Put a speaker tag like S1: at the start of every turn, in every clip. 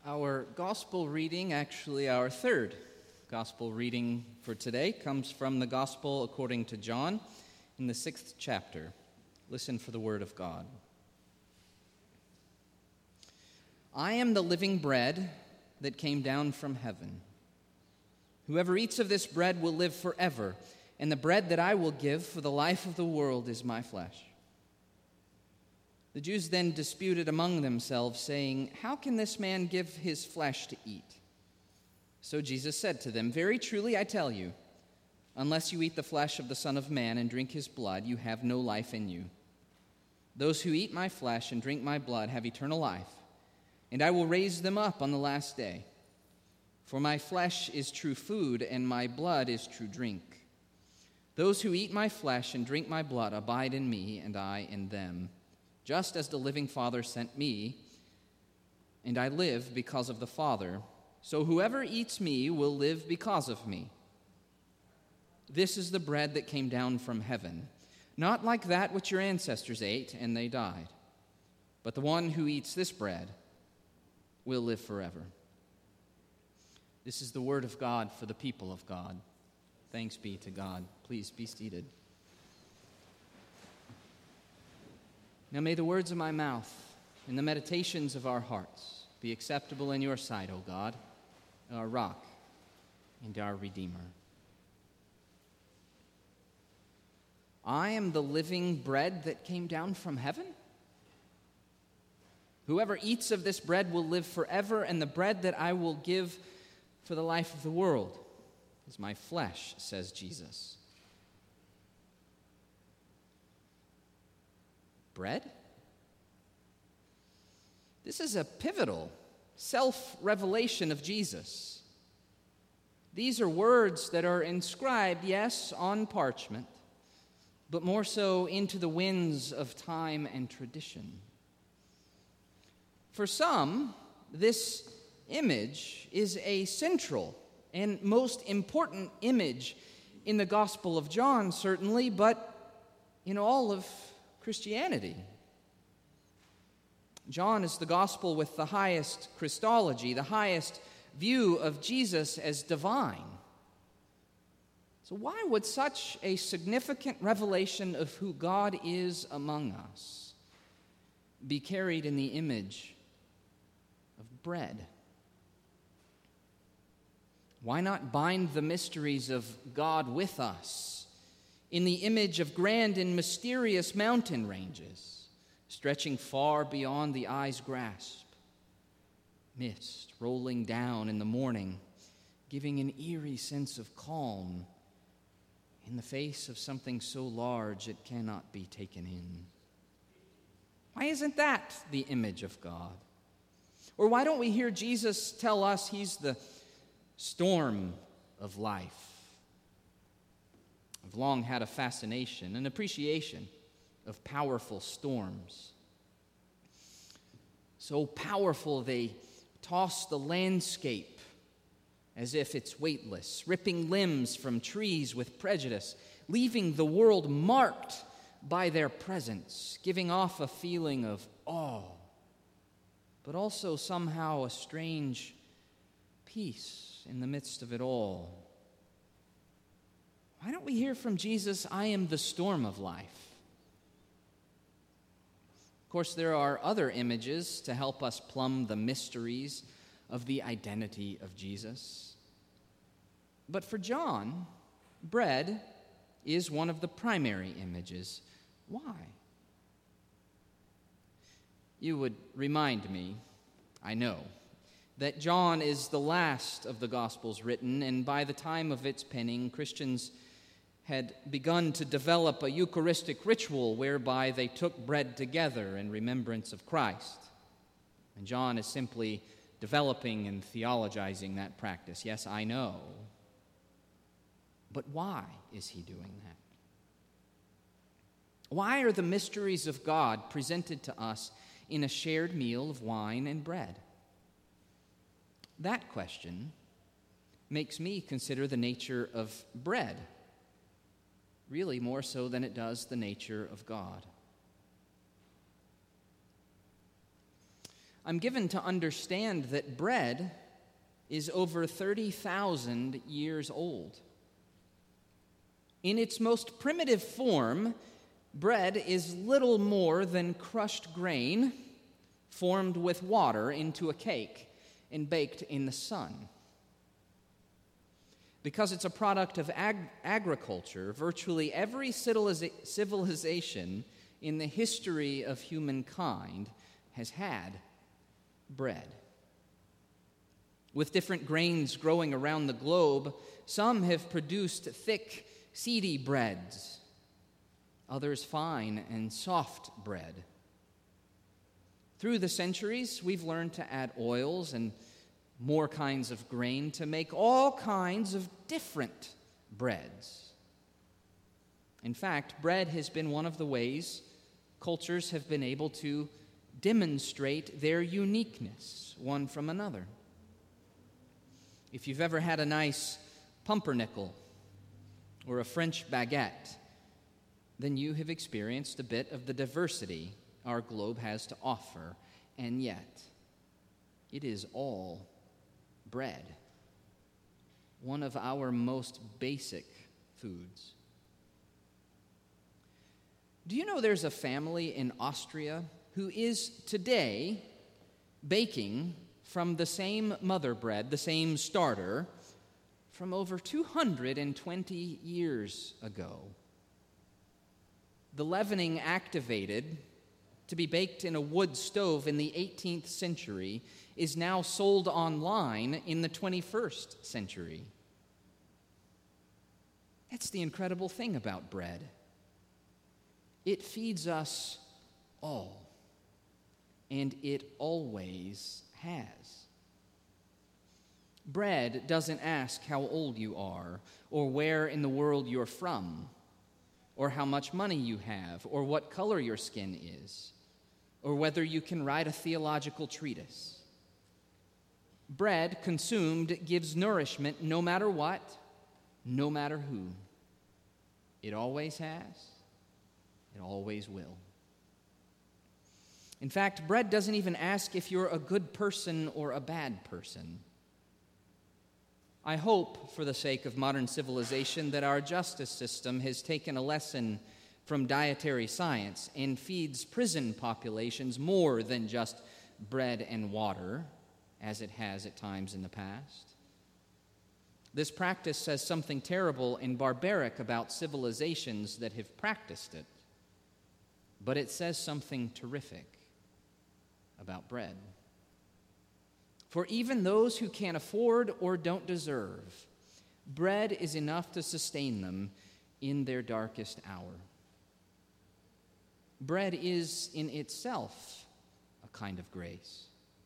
S1: Our gospel reading, actually our third gospel reading for today, comes from the Gospel according to John in the 6th chapter. Listen for the word of God. I am the living bread that came down from heaven. Whoever eats of this bread will live forever, and the bread that I will give for the life of the world is my flesh. The Jews then disputed among themselves, saying, "How can this man give his flesh to eat?" So Jesus said to them, "Very truly I tell you, unless you eat the flesh of the Son of Man and drink his blood, you have no life in you. Those who eat my flesh and drink my blood have eternal life, and I will raise them up on the last day. For my flesh is true food, and my blood is true drink. Those who eat my flesh and drink my blood abide in me, and I in them. Just as the living Father sent me, and I live because of the Father, so whoever eats me will live because of me. This is the bread that came down from heaven, not like that which your ancestors ate, and they died. But the one who eats this bread will live forever." This is the word of God for the people of God. Thanks be to God. Please be seated. Now may the words of my mouth and the meditations of our hearts be acceptable in your sight, O God, our rock and our Redeemer. I am the living bread that came down from heaven. Whoever eats of this bread will live forever, and the bread that I will give for the life of the world is my flesh, says Jesus. Bread? This is a pivotal self-revelation of Jesus. These are words that are inscribed, yes, on parchment, but more so into the winds of time and tradition. For some, this image is a central and most important image in the Gospel of John, certainly, but in all of Christianity. John is the gospel with the highest Christology, the highest view of Jesus as divine. So why would such a significant revelation of who God is among us be carried in the image of bread? Why not bind the mysteries of God with us in the image of grand and mysterious mountain ranges, stretching far beyond the eye's grasp, mist rolling down in the morning, giving an eerie sense of calm in the face of something so large it cannot be taken in? Why isn't that the image of God? Or why don't we hear Jesus tell us he's the storm of life? I've long had a fascination, an appreciation of powerful storms. So powerful they toss the landscape as if it's weightless, ripping limbs from trees with prejudice, leaving the world marked by their presence, giving off a feeling of awe, but also somehow a strange peace in the midst of it all. Why don't we hear from Jesus, "I am the storm of life"? Of course, there are other images to help us plumb the mysteries of the identity of Jesus. But for John, bread is one of the primary images. Why? You would remind me, I know, that John is the last of the Gospels written, and by the time of its penning, Christians had begun to develop a Eucharistic ritual whereby they took bread together in remembrance of Christ. And John is simply developing and theologizing that practice. Yes, I know. But why is he doing that? Why are the mysteries of God presented to us in a shared meal of wine and bread? That question makes me consider the nature of bread, really more so than it does the nature of God. I'm given to understand that bread is over 30,000 years old. In its most primitive form, bread is little more than crushed grain formed with water into a cake and baked in the sun. Because it's a product of agriculture, virtually every civilization in the history of humankind has had bread. With different grains growing around the globe, some have produced thick, seedy breads, others fine and soft bread. Through the centuries, we've learned to add oils and more kinds of grain to make all kinds of different breads. In fact, bread has been one of the ways cultures have been able to demonstrate their uniqueness one from another. If you've ever had a nice pumpernickel or a French baguette, then you have experienced a bit of the diversity our globe has to offer, and yet it is all bread, one of our most basic foods. Do you know there's a family in Austria who is today baking from the same mother bread, the same starter, from over 220 years ago? The leavening activated to be baked in a wood stove in the 18th century is now sold online in the 21st century. That's the incredible thing about bread. It feeds us all, and it always has. Bread doesn't ask how old you are, or where in the world you're from, or how much money you have, or what color your skin is, or whether you can write a theological treatise. Bread consumed gives nourishment no matter what, no matter who. It always has, it always will. In fact, bread doesn't even ask if you're a good person or a bad person. I hope, for the sake of modern civilization, that our justice system has taken a lesson from dietary science and feeds prison populations more than just bread and water, as it has at times in the past. This practice says something terrible and barbaric about civilizations that have practiced it, but it says something terrific about bread. For even those who can't afford or don't deserve, bread is enough to sustain them in their darkest hour. Bread is in itself a kind of grace.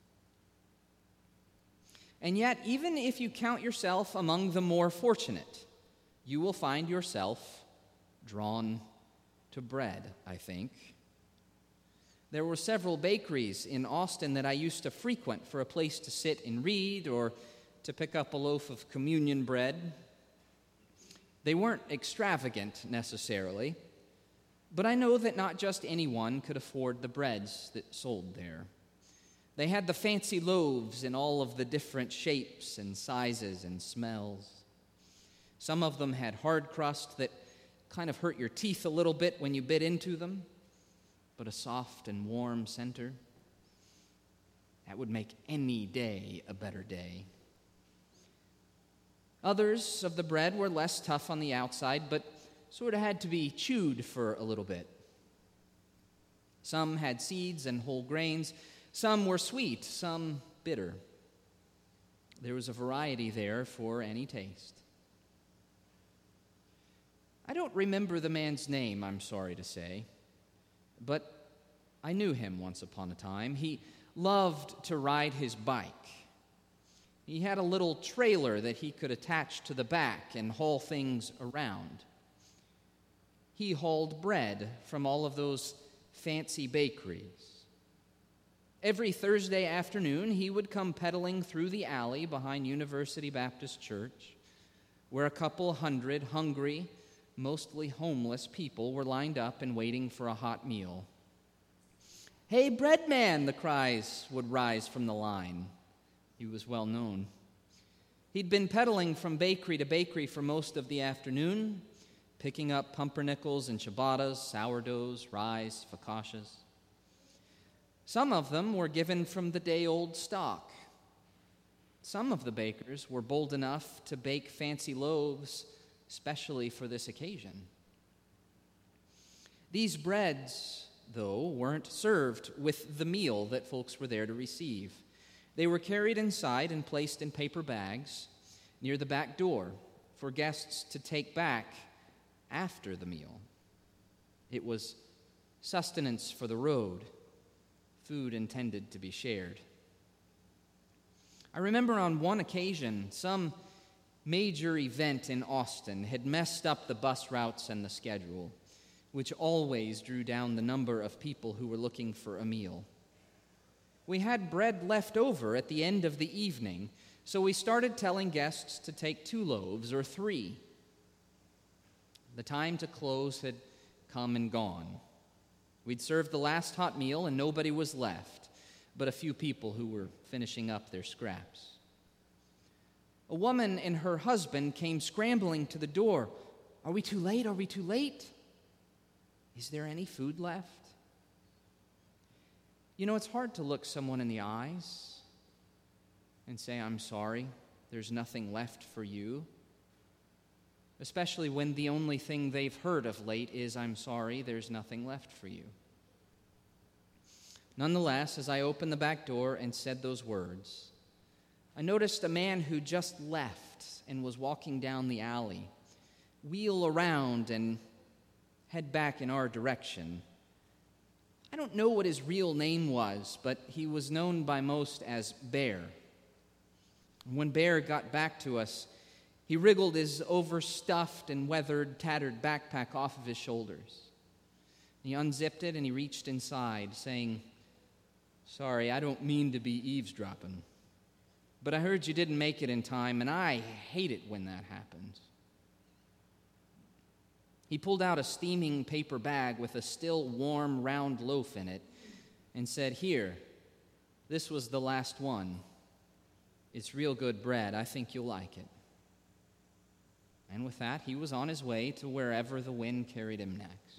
S1: And yet, even if you count yourself among the more fortunate, you will find yourself drawn to bread, I think. There were several bakeries in Austin that I used to frequent for a place to sit and read or to pick up a loaf of communion bread. They weren't extravagant necessarily, but I know that not just anyone could afford the breads that sold there. They had the fancy loaves in all of the different shapes and sizes and smells. Some of them had hard crust that kind of hurt your teeth a little bit when you bit into them, but a soft and warm center. That would make any day a better day. Others of the bread were less tough on the outside, but sort of had to be chewed for a little bit. Some had seeds and whole grains. Some were sweet, some bitter. There was a variety there for any taste. I don't remember the man's name, I'm sorry to say, but I knew him once upon a time. He loved to ride his bike. He had a little trailer that he could attach to the back and haul things around. He hauled bread from all of those fancy bakeries. Every Thursday afternoon, he would come pedaling through the alley behind University Baptist Church, where a couple hundred hungry, mostly homeless people were lined up and waiting for a hot meal. "Hey, bread man," the cries would rise from the line. He was well known. He'd been peddling from bakery to bakery for most of the afternoon, picking up pumpernickels and ciabattas, sourdoughs, rye, focaccias. Some of them were given from the day-old stock. Some of the bakers were bold enough to bake fancy loaves especially for this occasion. These breads, though, weren't served with the meal that folks were there to receive. They were carried inside and placed in paper bags near the back door for guests to take back after the meal. It was sustenance for the road, food intended to be shared. I remember on one occasion, some major event in Austin had messed up the bus routes and the schedule, which always drew down the number of people who were looking for a meal. We had bread left over at the end of the evening, so we started telling guests to take 2 loaves or 3. The time to close had come and gone. We'd served the last hot meal and nobody was left but a few people who were finishing up their scraps. A woman and her husband came scrambling to the door. "Are we too late? Are we too late? Is there any food left?" You know, it's hard to look someone in the eyes and say, "I'm sorry, there's nothing left for you." Especially when the only thing they've heard of late is, "I'm sorry, there's nothing left for you." Nonetheless, as I opened the back door and said those words, I noticed a man who just left and was walking down the alley wheel around and head back in our direction. I don't know what his real name was, but he was known by most as Bear. When Bear got back to us, he wriggled his overstuffed and weathered, tattered backpack off of his shoulders. He unzipped it and he reached inside, saying, "Sorry, I don't mean to be eavesdropping, but I heard you didn't make it in time, and I hate it when that happens." He pulled out a steaming paper bag with a still warm, round loaf in it and said, "Here, this was the last one. It's real good bread. I think you'll like it." And with that, he was on his way to wherever the wind carried him next.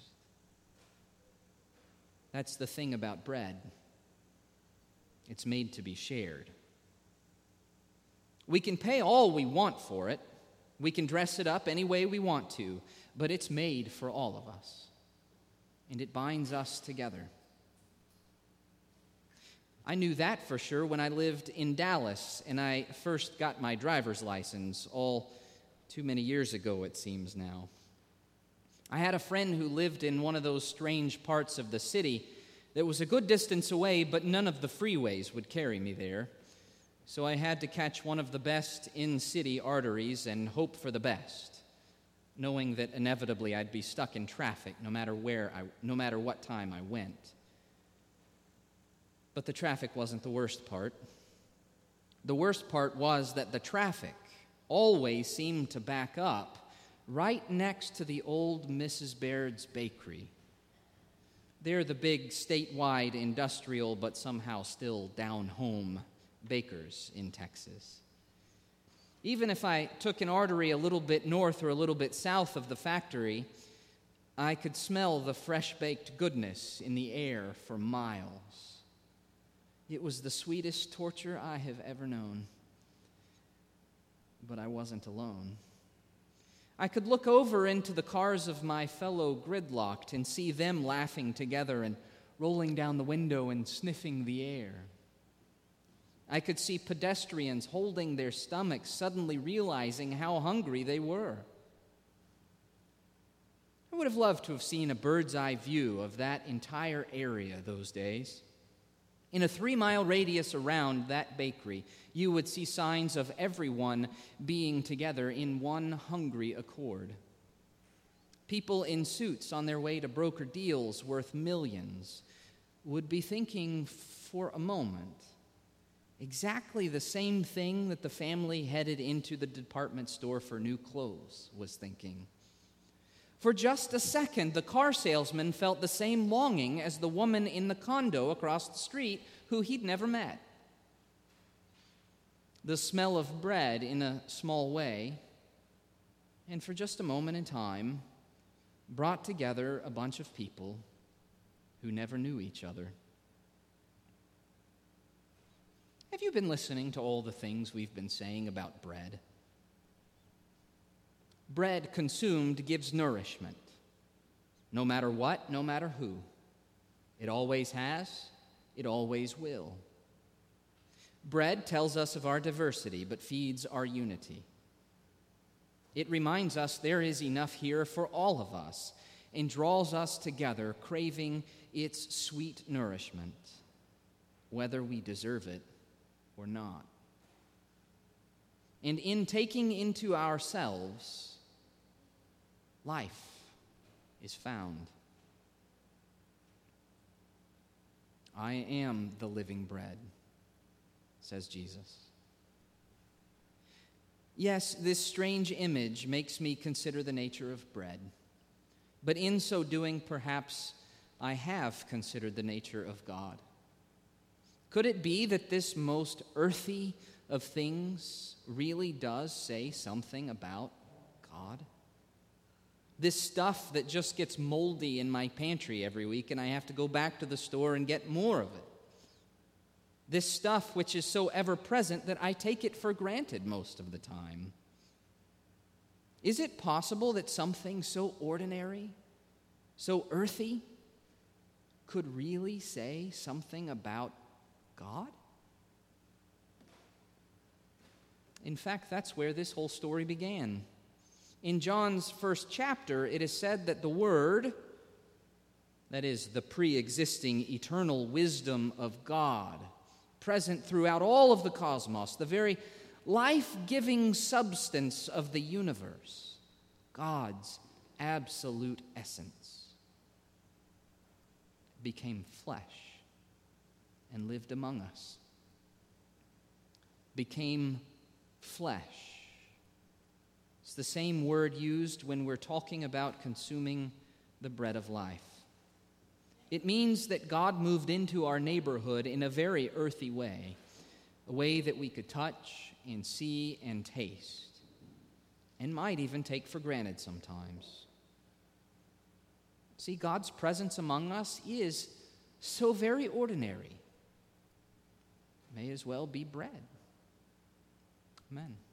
S1: That's the thing about bread. It's made to be shared. We can pay all we want for it. We can dress it up any way we want to, but it's made for all of us, and it binds us together. I knew that for sure when I lived in Dallas and I first got my driver's license, all too many years ago, it seems now. I had a friend who lived in one of those strange parts of the city that was a good distance away, but none of the freeways would carry me there. So I had to catch one of the best in-city arteries and hope for the best, knowing that inevitably I'd be stuck in traffic no matter what time I went. But the traffic wasn't the worst part. The worst part was that the traffic always seemed to back up right next to the old Mrs. Baird's bakery. They're the big statewide industrial but somehow still down-home bakers in Texas. Even if I took an artery a little bit north or a little bit south of the factory, I could smell the fresh-baked goodness in the air for miles. It was the sweetest torture I have ever known. But I wasn't alone. I could look over into the cars of my fellow gridlocked and see them laughing together and rolling down the window and sniffing the air. I could see pedestrians holding their stomachs, suddenly realizing how hungry they were. I would have loved to have seen a bird's-eye view of that entire area those days. In a 3-mile radius around that bakery, you would see signs of everyone being together in one hungry accord. People in suits on their way to broker deals worth millions would be thinking for a moment exactly the same thing that the family headed into the department store for new clothes was thinking. For just a second, the car salesman felt the same longing as the woman in the condo across the street who he'd never met. The smell of bread in a small way, and for just a moment in time, brought together a bunch of people who never knew each other. Have you been listening to all the things we've been saying about bread? Bread consumed gives nourishment, no matter what, no matter who. It always has, it always will. Bread tells us of our diversity, but feeds our unity. It reminds us there is enough here for all of us and draws us together, craving its sweet nourishment, whether we deserve it or not. And in taking into ourselves, life is found. I am the living bread, says Jesus. Yes, this strange image makes me consider the nature of bread, but in so doing, perhaps I have considered the nature of God. Could it be that this most earthy of things really does say something about God? This stuff that just gets moldy in my pantry every week and I have to go back to the store and get more of it. This stuff which is so ever-present that I take it for granted most of the time. Is it possible that something so ordinary, so earthy, could really say something about God? In fact, that's where this whole story began. In John's first chapter, it is said that the Word, that is, the pre-existing eternal wisdom of God, present throughout all of the cosmos, the very life-giving substance of the universe, God's absolute essence, became flesh and lived among us. Became flesh. It's the same word used when we're talking about consuming the bread of life. It means that God moved into our neighborhood in a very earthy way, a way that we could touch and see and taste, and might even take for granted sometimes. See, God's presence among us is so very ordinary. May as well be bread. Amen.